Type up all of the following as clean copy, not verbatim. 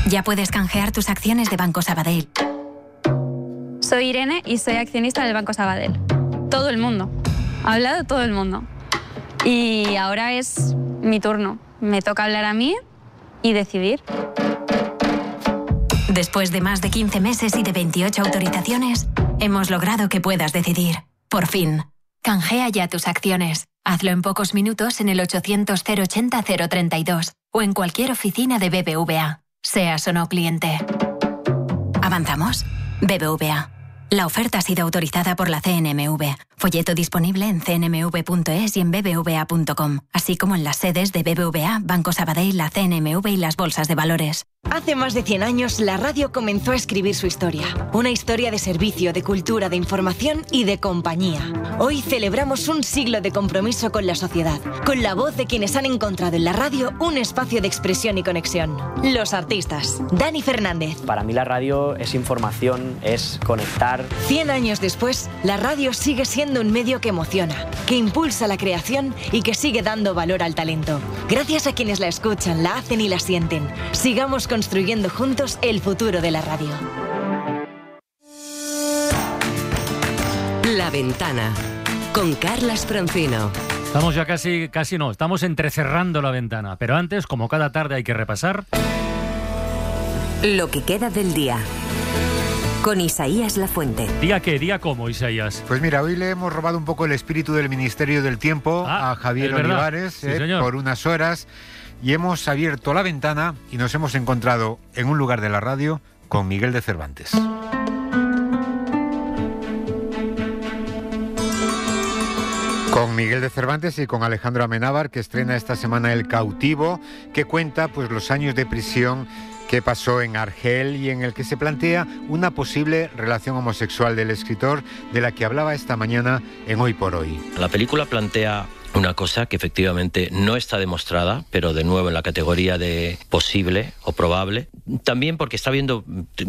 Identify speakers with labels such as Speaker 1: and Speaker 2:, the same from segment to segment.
Speaker 1: Ya puedes canjear tus acciones de Banco Sabadell.
Speaker 2: Soy Irene y soy accionista del Banco Sabadell. Todo el mundo. Ha hablado todo el mundo. Y ahora es mi turno. Me toca hablar a mí y decidir.
Speaker 1: Después de más de 15 meses y de 28 autorizaciones, hemos logrado que puedas decidir. Por fin. Canjea ya tus acciones. Hazlo en pocos minutos en el 800-080-032 o en cualquier oficina de BBVA, seas o no cliente. ¿Avanzamos? BBVA. La oferta ha sido autorizada por la CNMV. Folleto disponible en cnmv.es y en bbva.com, así como en las sedes de BBVA, Banco Sabadell, la CNMV y las bolsas de valores.
Speaker 3: Hace más de 100 años, la radio comenzó a escribir su historia. Una historia de servicio, de cultura, de información y de compañía. Hoy celebramos un siglo de compromiso con la sociedad, con la voz de quienes han encontrado en la radio un espacio de expresión y conexión. Los artistas. Dani Fernández.
Speaker 4: Para mí la radio es información, es conectar.
Speaker 3: 100 años después, la radio sigue siendo un medio que emociona, que impulsa la creación y que sigue dando valor al talento. Gracias a quienes la escuchan, la hacen y la sienten. Sigamos construyendo juntos el futuro de la radio.
Speaker 5: La Ventana, con Carlas Francino.
Speaker 6: Estamos ya estamos entrecerrando la ventana. Pero antes, como cada tarde hay que repasar...
Speaker 5: Lo que queda del día. Con Isaías Lafuente.
Speaker 6: ¿Día qué? ¿Día cómo, Isaías?
Speaker 7: Pues mira, hoy le hemos robado un poco el espíritu del Ministerio del Tiempo a Javier Olivares,
Speaker 6: sí,
Speaker 7: por unas horas, y hemos abierto la ventana y nos hemos encontrado en un lugar de la radio con Miguel de Cervantes. Con Miguel de Cervantes y con Alejandro Amenábar, que estrena esta semana El cautivo, que cuenta pues los años de prisión que pasó en Argel y en el que se plantea una posible relación homosexual del escritor, de la que hablaba esta mañana en Hoy por Hoy.
Speaker 8: La película plantea una cosa que efectivamente no está demostrada, pero de nuevo en la categoría de posible o probable. También porque está habiendo,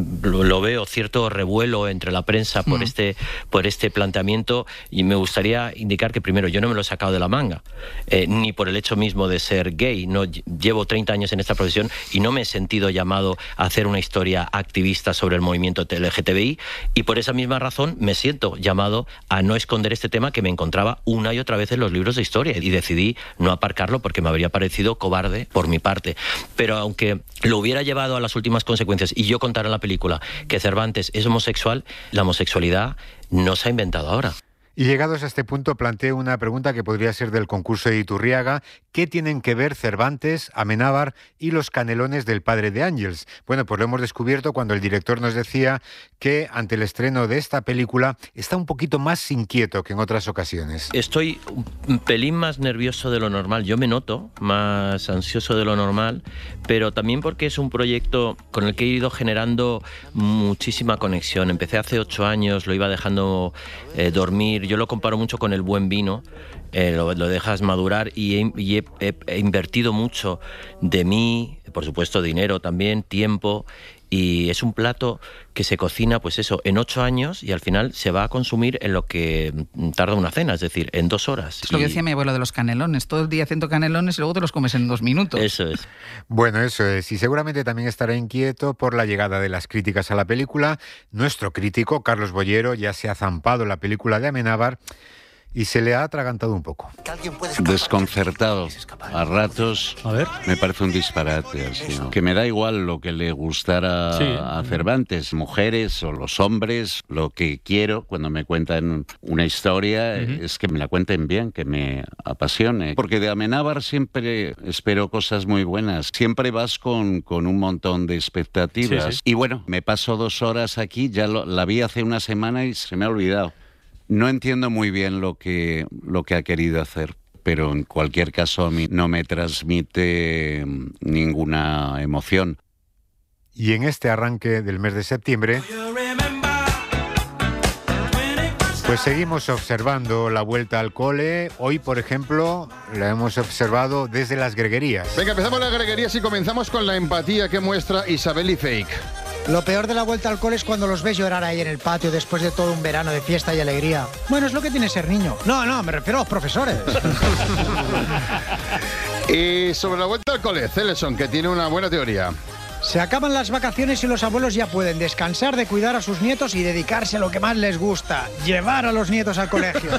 Speaker 8: lo veo, cierto revuelo entre la prensa por este planteamiento, y me gustaría indicar que primero yo no me lo he sacado de la manga, ni por el hecho mismo de ser gay. No, llevo 30 años en esta profesión y no me he sentido llamado a hacer una historia activista sobre el movimiento LGTBI, y por esa misma razón me siento llamado a no esconder este tema que me encontraba una y otra vez en los libros de historia, y decidí no aparcarlo porque me habría parecido cobarde por mi parte. Pero aunque lo hubiera llevado a las últimas consecuencias y yo contara en la película que Cervantes es homosexual, la homosexualidad no se ha inventado ahora.
Speaker 7: Y llegados a este punto planteo una pregunta que podría ser del concurso de Iturriaga. ¿Qué tienen que ver Cervantes, Amenábar y los canelones del padre de Ángels? Bueno, pues lo hemos descubierto cuando el director nos decía que ante el estreno de esta película está un poquito más inquieto que en otras ocasiones.
Speaker 8: Estoy un pelín más nervioso de lo normal. Yo me noto más ansioso de lo normal, pero también porque es un proyecto con el que he ido generando muchísima conexión. Empecé hace 8 años, lo iba dejando dormir. Yo lo comparo mucho con el buen vino, lo dejas madurar, y he invertido mucho de mí, por supuesto dinero también, tiempo, y es un plato que se cocina, pues eso, en 8 años, y al final se va a consumir en lo que tarda una cena, es decir, en 2 horas.
Speaker 9: Es lo que decía mi abuelo de los canelones, todo el día haciendo canelones y luego te los comes en 2 minutos.
Speaker 8: Eso es.
Speaker 7: Bueno, eso es, y seguramente también estará inquieto por la llegada de las críticas a la película. Nuestro crítico, Carlos Bollero, ya se ha zampado la película de Amenábar y se le ha atragantado un poco.
Speaker 10: Desconcertado. A ratos me parece un disparate. Así, ¿no? Que me da igual lo que le gustara a Cervantes, mujeres o los hombres. Lo que quiero cuando me cuentan una historia es que me la cuenten bien, que me apasione. Porque de Amenábar siempre espero cosas muy buenas. Siempre vas con un montón de expectativas. Sí. Y bueno, me paso 2 horas aquí, ya la vi hace una semana y se me ha olvidado. No entiendo muy bien lo que ha querido hacer, pero en cualquier caso a mí no me transmite ninguna emoción.
Speaker 7: Y en este arranque del mes de septiembre, pues seguimos observando la vuelta al cole. Hoy, por ejemplo, la hemos observado desde las greguerías.
Speaker 11: Venga, empezamos las greguerías y comenzamos con la empatía que muestra Isabel y Fake.
Speaker 12: Lo peor de la vuelta al cole es cuando los ves llorar ahí en el patio después de todo un verano de fiesta y alegría. Bueno, es lo que tiene ser niño. No, me refiero a los profesores.
Speaker 11: Y sobre la vuelta al cole, Celeson, que tiene una buena teoría.
Speaker 12: Se acaban las vacaciones y los abuelos ya pueden descansar de cuidar a sus nietos y dedicarse a lo que más les gusta, llevar a los nietos al colegio.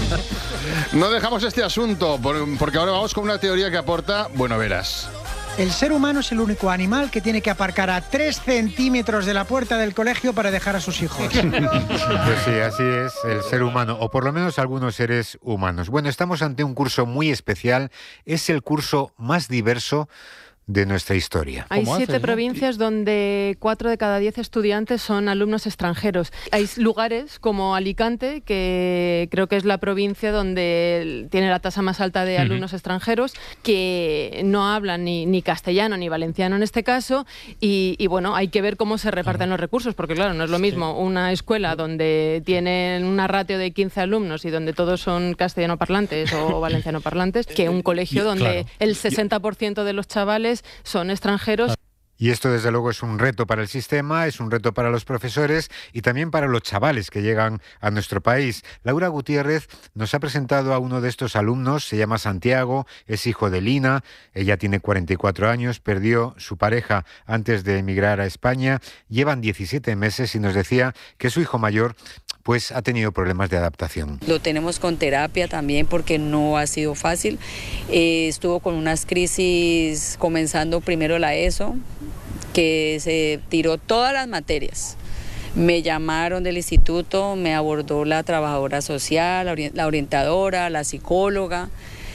Speaker 11: No dejamos este asunto, porque ahora vamos con una teoría que aporta, bueno, verás.
Speaker 12: El ser humano es el único animal que tiene que aparcar a 3 centímetros de la puerta del colegio para dejar a sus hijos.
Speaker 7: Pues sí, así es el ser humano, o por lo menos algunos seres humanos. Bueno, estamos ante un curso muy especial. Es el curso más diverso de nuestra historia.
Speaker 13: Hay 7 provincias donde 4 de cada 10 estudiantes son alumnos extranjeros. Hay lugares como Alicante, que creo que es la provincia donde tiene la tasa más alta de alumnos extranjeros, que no hablan ni castellano ni valenciano en este caso, y bueno, hay que ver cómo se reparten los recursos, porque claro, no es lo mismo una escuela donde tienen una ratio de 15 alumnos y donde todos son castellano parlantes o valenciano parlantes, que un colegio donde el 60% de los chavales son extranjeros.
Speaker 7: Y esto, desde luego, es un reto para el sistema, es un reto para los profesores y también para los chavales que llegan a nuestro país. Laura Gutiérrez nos ha presentado a uno de estos alumnos, se llama Santiago, es hijo de Lina, ella tiene 44 años, perdió su pareja antes de emigrar a España, llevan 17 meses y nos decía que su hijo mayor pues ha tenido problemas de adaptación.
Speaker 14: Lo tenemos con terapia también porque no ha sido fácil. Estuvo con unas crisis comenzando primero la ESO, que se tiró todas las materias. Me llamaron del instituto, me abordó la trabajadora social, la orientadora, la psicóloga,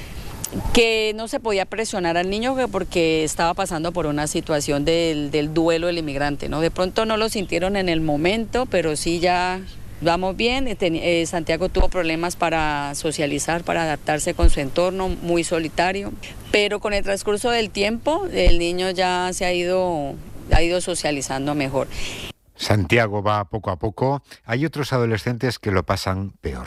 Speaker 14: que no se podía presionar al niño porque estaba pasando por una situación del duelo del inmigrante, ¿no? De pronto no lo sintieron en el momento, pero sí ya vamos bien. Santiago tuvo problemas para socializar, para adaptarse con su entorno, muy solitario, pero con el transcurso del tiempo el niño ya ha ido socializando mejor.
Speaker 7: Santiago va poco a poco. Hay otros adolescentes que lo pasan peor.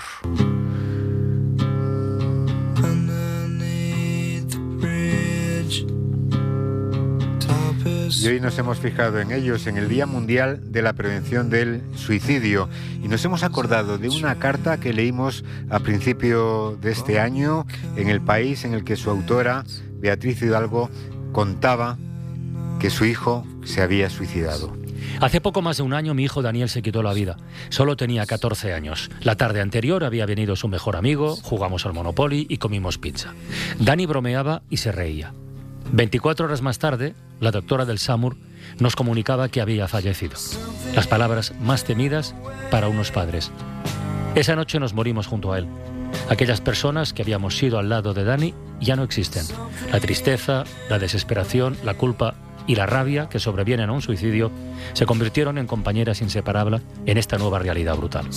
Speaker 7: Y hoy nos hemos fijado en ellos, en el Día Mundial de la Prevención del Suicidio. Y nos hemos acordado de una carta que leímos a principio de este año en El País, en el que su autora, Beatriz Hidalgo, contaba que su hijo se había suicidado.
Speaker 6: Hace poco más de un año mi hijo Daniel se quitó la vida. Solo tenía 14 años. La tarde anterior había venido su mejor amigo, jugamos al Monopoly y comimos pizza. Dani bromeaba y se reía. 24 horas más tarde, la doctora del SAMUR nos comunicaba que había fallecido. Las palabras más temidas para unos padres. Esa noche nos morimos junto a él. Aquellas personas que habíamos sido al lado de Dani ya no existen. La tristeza, la desesperación, la culpa y la rabia que sobrevienen a un suicidio se convirtieron en compañeras inseparables en esta nueva realidad brutal.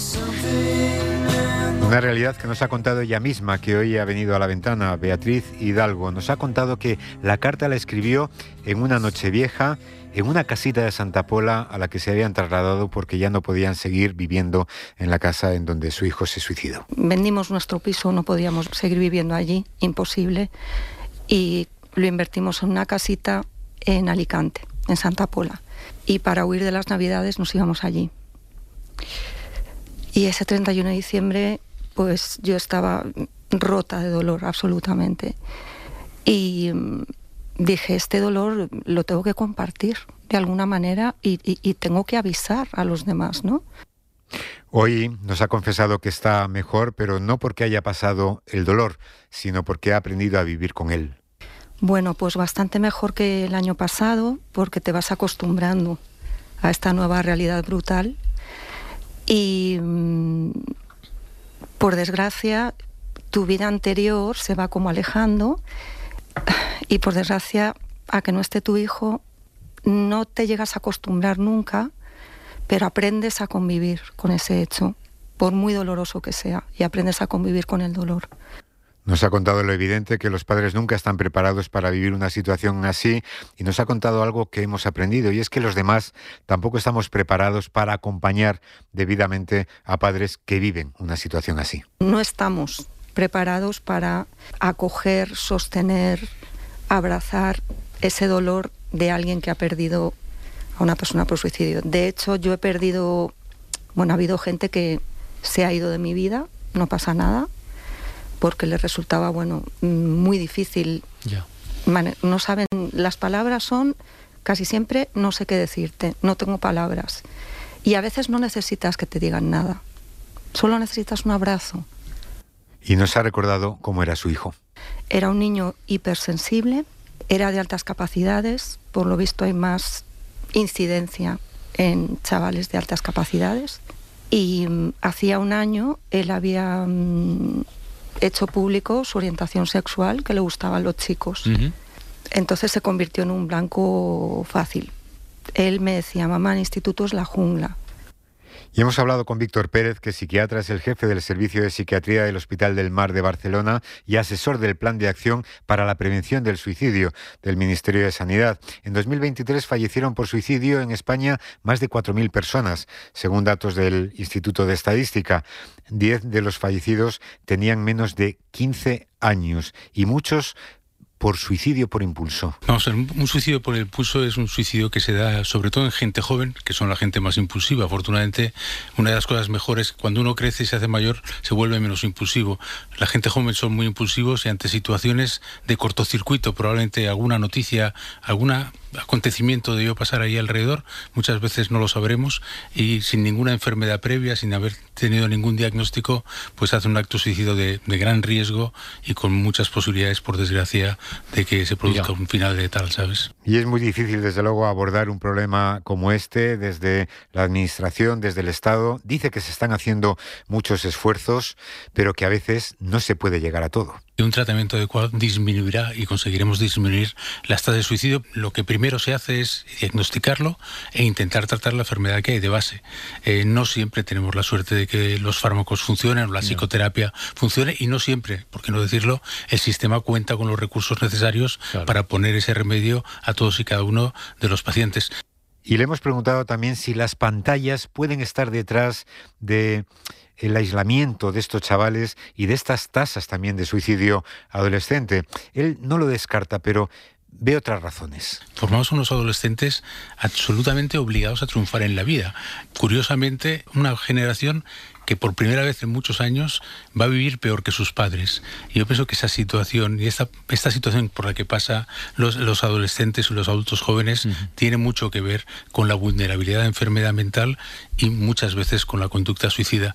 Speaker 7: Una realidad que nos ha contado ella misma, que hoy ha venido a la ventana, Beatriz Hidalgo. Nos ha contado que la carta la escribió en una Nochevieja, en una casita de Santa Pola a la que se habían trasladado porque ya no podían seguir viviendo en la casa en donde su hijo se suicidó.
Speaker 15: Vendimos nuestro piso, no podíamos seguir viviendo allí, imposible, y lo invertimos en una casita en Alicante, en Santa Pola. Y para huir de las Navidades nos íbamos allí. Y ese 31 de diciembre, pues yo estaba rota de dolor, absolutamente. Y dije, este dolor lo tengo que compartir de alguna manera y tengo que avisar a los demás, ¿no?
Speaker 7: Hoy nos ha confesado que está mejor, pero no porque haya pasado el dolor, sino porque ha aprendido a vivir con él.
Speaker 15: Bueno, pues bastante mejor que el año pasado, porque te vas acostumbrando a esta nueva realidad brutal. Y por desgracia, tu vida anterior se va como alejando y por desgracia, a que no esté tu hijo, no te llegas a acostumbrar nunca, pero aprendes a convivir con ese hecho, por muy doloroso que sea, y aprendes a convivir con el dolor.
Speaker 7: Nos ha contado lo evidente, que los padres nunca están preparados para vivir una situación así, y nos ha contado algo que hemos aprendido, y es que los demás tampoco estamos preparados para acompañar debidamente a padres que viven una situación así.
Speaker 15: No estamos preparados para acoger, sostener, abrazar ese dolor de alguien que ha perdido a una persona por suicidio. De hecho, yo he perdido, ha habido gente que se ha ido de mi vida, no pasa nada, porque les resultaba, muy difícil. No saben, las palabras son casi siempre no sé qué decirte, no tengo palabras. Y a veces no necesitas que te digan nada, solo necesitas un abrazo.
Speaker 7: Y nos ha recordado cómo era su hijo.
Speaker 15: Era un niño hipersensible, era de altas capacidades, por lo visto hay más incidencia en chavales de altas capacidades. Y hacía un año él había hecho público su orientación sexual, que le gustaban los chicos. Entonces se convirtió en un blanco fácil. Él me decía, mamá, el instituto es la jungla.
Speaker 7: Y hemos hablado con Víctor Pérez, que es psiquiatra, es el jefe del Servicio de Psiquiatría del Hospital del Mar de Barcelona y asesor del Plan de Acción para la Prevención del Suicidio del Ministerio de Sanidad. En 2023 fallecieron por suicidio en España más de 4.000 personas, según datos del Instituto de Estadística. 10 de los fallecidos tenían menos de 15 años y muchos por suicidio por impulso.
Speaker 16: Vamos a ver, un suicidio por impulso es un suicidio que se da sobre todo en gente joven, que son la gente más impulsiva. Afortunadamente, una de las cosas mejores, cuando uno crece y se hace mayor, se vuelve menos impulsivo. La gente joven son muy impulsivos y ante situaciones de cortocircuito, probablemente alguna noticia, algún acontecimiento debió pasar ahí alrededor, muchas veces no lo sabremos, y sin ninguna enfermedad previa, sin haber tenido ningún diagnóstico, pues hace un acto suicidio de gran riesgo y con muchas posibilidades, por desgracia, de que se produzca un final letal, ¿sabes?
Speaker 7: Y es muy difícil, desde luego, abordar un problema como este desde la Administración, desde el Estado. Dice que se están haciendo muchos esfuerzos, pero que a veces no se puede llegar a todo.
Speaker 16: Un tratamiento adecuado disminuirá y conseguiremos disminuir las tasas de suicidio. Lo que primero se hace es diagnosticarlo e intentar tratar la enfermedad que hay de base. No siempre tenemos la suerte de que los fármacos funcionen o la psicoterapia funcione, y no siempre, por qué no decirlo, el sistema cuenta con los recursos necesarios para poner ese remedio a todos y cada uno de los pacientes.
Speaker 7: Y le hemos preguntado también si las pantallas pueden estar detrás de el aislamiento de estos chavales y de estas tasas también de suicidio adolescente. Él no lo descarta, pero ve otras razones.
Speaker 16: Formamos unos adolescentes absolutamente obligados a triunfar en la vida. Curiosamente, una generación que por primera vez en muchos años va a vivir peor que sus padres. Y yo pienso que esa situación y esta situación por la que pasa los adolescentes y los adultos jóvenes tiene mucho que ver con la vulnerabilidad de enfermedad mental y muchas veces con la conducta suicida.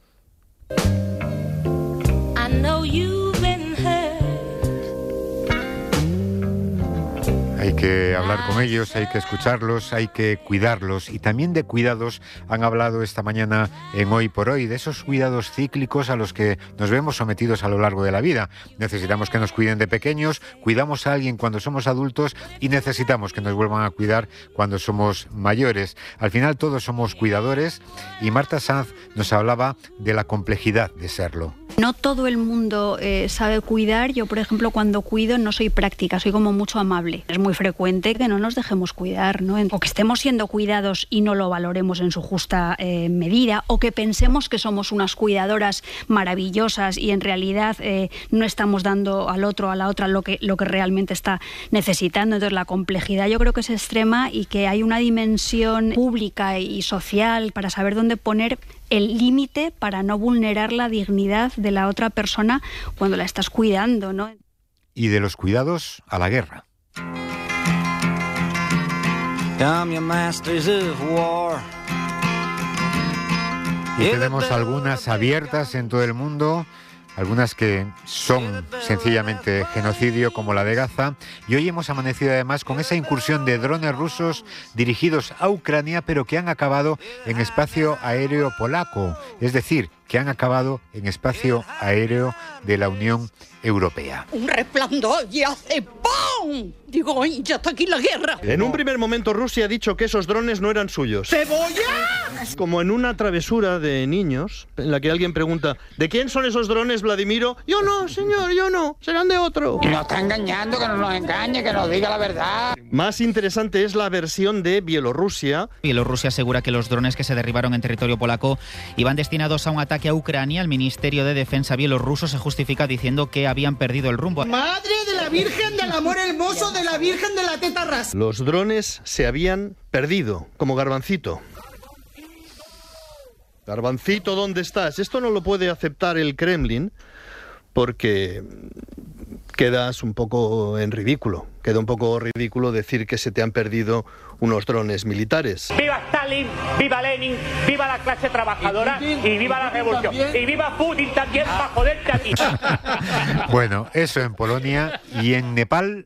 Speaker 7: Hay que hablar con ellos, hay que escucharlos, hay que cuidarlos. Y también de cuidados han hablado esta mañana en Hoy por Hoy, de esos cuidados cíclicos a los que nos vemos sometidos a lo largo de la vida. Necesitamos que nos cuiden de pequeños, cuidamos a alguien cuando somos adultos y necesitamos que nos vuelvan a cuidar cuando somos mayores. Al final todos somos cuidadores y Marta Sanz nos hablaba de la complejidad de serlo.
Speaker 17: No todo el mundo sabe cuidar. Yo, por ejemplo, cuando cuido no soy práctica, soy como mucho amable. Es muy frecuente que no nos dejemos cuidar, ¿no? O que estemos siendo cuidados y no lo valoremos en su justa medida, o que pensemos que somos unas cuidadoras maravillosas y en realidad no estamos dando al otro, a la otra lo que realmente está necesitando. Entonces la complejidad yo creo que es extrema y que hay una dimensión pública y social para saber dónde poner el límite para no vulnerar la dignidad de la otra persona cuando la estás cuidando, ¿no?
Speaker 7: Y de los cuidados a la guerra. Y tenemos algunas abiertas en todo el mundo, algunas que son sencillamente genocidio, como la de Gaza, y hoy hemos amanecido además con esa incursión de drones rusos dirigidos a Ucrania, pero que han acabado en espacio aéreo polaco, es decir, que han acabado en espacio aéreo de la Unión Europea.
Speaker 18: Un resplandor y hace ¡pum! Digo, ¡ay, ya está aquí la guerra!
Speaker 19: En un primer momento Rusia ha dicho que esos drones no eran suyos.
Speaker 18: ¡Cebolla!
Speaker 19: Como en una travesura de niños, en la que alguien pregunta, ¿de quién son esos drones, Vladimiro? Yo no, señor, yo no, serán de otro.
Speaker 20: Nos está engañando, que no nos engañe, que nos diga la verdad.
Speaker 19: Más interesante es la versión de Bielorrusia.
Speaker 21: Bielorrusia asegura que los drones que se derribaron en territorio polaco iban destinados a un ataque a Ucrania. El Ministerio de Defensa bielorruso se justifica diciendo que habían perdido el rumbo.
Speaker 18: ¡Madre de la Virgen del Amor Hermoso, de la Virgen de la Teta Ras!
Speaker 19: Los drones se habían perdido, como Garbancito. Garbancito, ¿dónde estás? Esto no lo puede aceptar el Kremlin porque quedas un poco en ridículo. Queda un poco ridículo decir que se te han perdido unos drones militares.
Speaker 20: ¡Viva Stalin! ¡Viva Lenin! ¡Viva la clase trabajadora! ¡Y viva la revolución! ¡Y viva Putin también para joderte a ti!
Speaker 7: Bueno, eso en Polonia. Y en Nepal,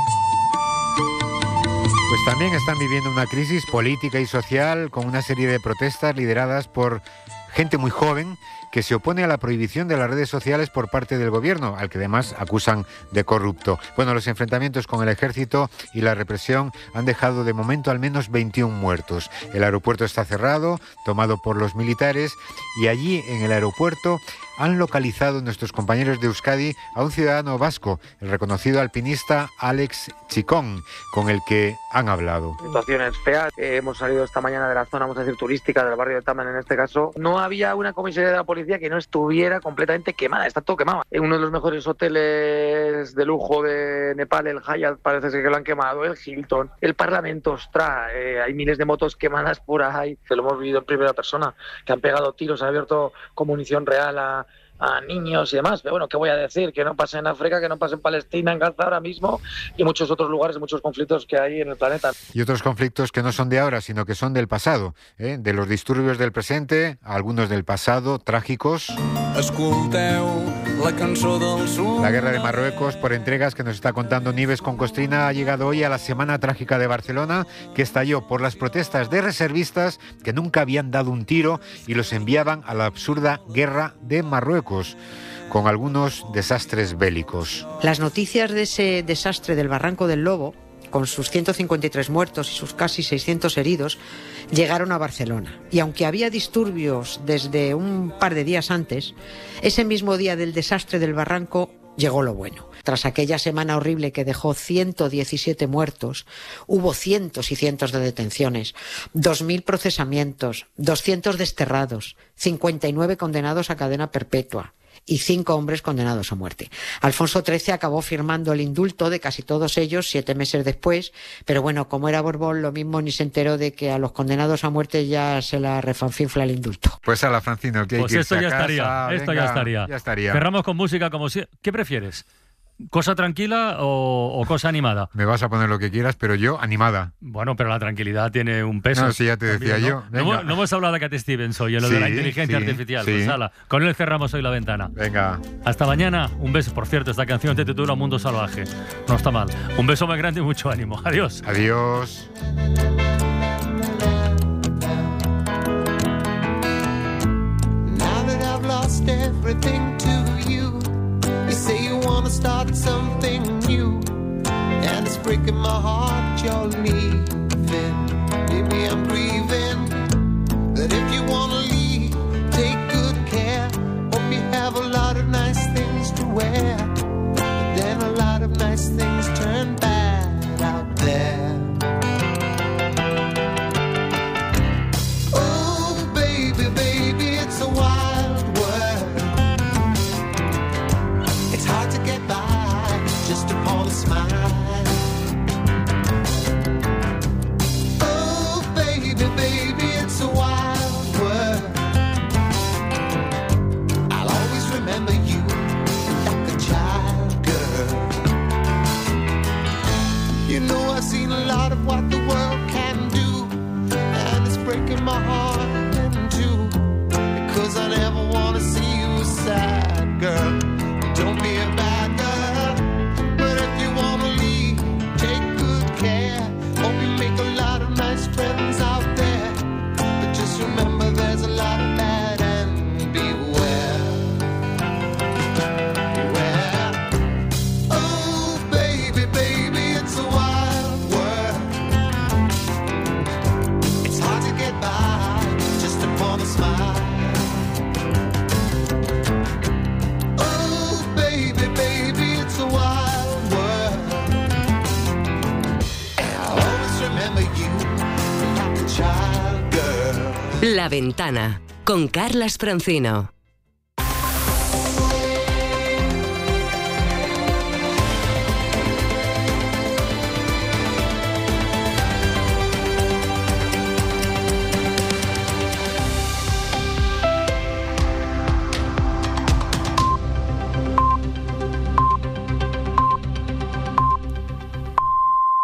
Speaker 7: pues también están viviendo una crisis política y social con una serie de protestas lideradas por gente muy joven que se opone a la prohibición de las redes sociales por parte del gobierno, al que además acusan de corrupto. Bueno, los enfrentamientos con el ejército y la represión han dejado de momento al menos 21 muertos. El aeropuerto está cerrado, tomado por los militares, y allí en el aeropuerto han localizado nuestros compañeros de Euskadi a un ciudadano vasco, el reconocido alpinista Alex Chicón, con el que han hablado.
Speaker 2: Situaciones feas. Hemos salido esta mañana de la zona, vamos a decir, turística del barrio de Taman en este caso. No había una comisaría de la policía que no estuviera completamente quemada, está todo quemado. En uno de los mejores hoteles de lujo de Nepal, el Hyatt, parece ser que lo han quemado, el Hilton, el Parlamento, ostras, hay miles de motos quemadas por ahí, que lo hemos vivido en primera persona, que han pegado tiros, han abierto con munición real a niños y demás, pero bueno, ¿qué voy a decir? Que no pase en África, que no pase en Palestina, en Gaza ahora mismo, y muchos otros lugares, muchos conflictos que hay en el planeta.
Speaker 7: Y otros conflictos que no son de ahora, sino que son del pasado, de los disturbios del presente, algunos del pasado, trágicos. La guerra de Marruecos por entregas que nos está contando Nieves con Costrina ha llegado hoy a la Semana Trágica de Barcelona, que estalló por las protestas de reservistas que nunca habían dado un tiro y los enviaban a la absurda guerra de Marruecos, con algunos desastres bélicos.
Speaker 22: Las noticias de ese desastre del Barranco del Lobo, con sus 153 muertos y sus casi 600 heridos, llegaron a Barcelona. Y aunque había disturbios desde un par de días antes, ese mismo día del desastre del Barranco llegó lo bueno. Tras aquella semana horrible que dejó 117 muertos, hubo cientos y cientos de detenciones, 2.000 procesamientos, 200 desterrados, 59 condenados a cadena perpetua y 5 hombres condenados a muerte. Alfonso XIII acabó firmando el indulto de casi todos ellos 7 meses después, pero bueno, como era Borbón, lo mismo ni se enteró de que a los condenados a muerte ya se la refanfinfla el indulto.
Speaker 7: Pues a la Francino, que hay
Speaker 6: pues
Speaker 7: que
Speaker 6: esto
Speaker 7: irse
Speaker 6: ya
Speaker 7: a casa.
Speaker 6: estaría, esto
Speaker 7: Venga,
Speaker 6: ya estaría. Cerramos con música como si... ¿Qué prefieres? ¿Cosa tranquila o cosa animada?
Speaker 7: Me vas a poner lo que quieras, pero yo animada.
Speaker 6: Bueno, pero la tranquilidad tiene un peso.
Speaker 7: No, sí, ya te decía
Speaker 6: también,
Speaker 7: yo.
Speaker 6: ¿no? No hemos hablado de Cat Stevens hoy, en lo de la inteligencia artificial.
Speaker 7: Sí.
Speaker 6: Pues ala, con él cerramos hoy la ventana.
Speaker 7: Venga.
Speaker 6: Hasta mañana. Un beso. Por cierto, esta canción te titula Mundo Salvaje. No está mal. Un beso muy grande y mucho ánimo. Adiós.
Speaker 7: Adiós.
Speaker 23: Now that I've lost everything to you, you say you want to start something new, and it's breaking my heart you're leaving. Maybe I'm grieving, but if you want to leave, take good care. Hope you have a lot of nice things to wear, but then a lot of nice things turn bad out there. Oh, baby, baby, it's a wild world. It's hard to get by just upon a smile. Oh, baby, baby, it's a wild world. I'll always remember you like a child, girl. You know I've seen a lot of what the world can do, and it's breaking my heart in two, because I never want to see you sad, girl. Don't be a bad girl, but if you want to leave, take good care. Hope you make a lot of nice friends out there, but just remember there's a lot of bad and beware. Beware. Oh, baby, baby, it's a wild world. It's hard to get by just upon a smile. Oh, baby, baby, it's a wild world. And I'll always remember you like a child, girl.
Speaker 5: La Ventana con Carlas Francino.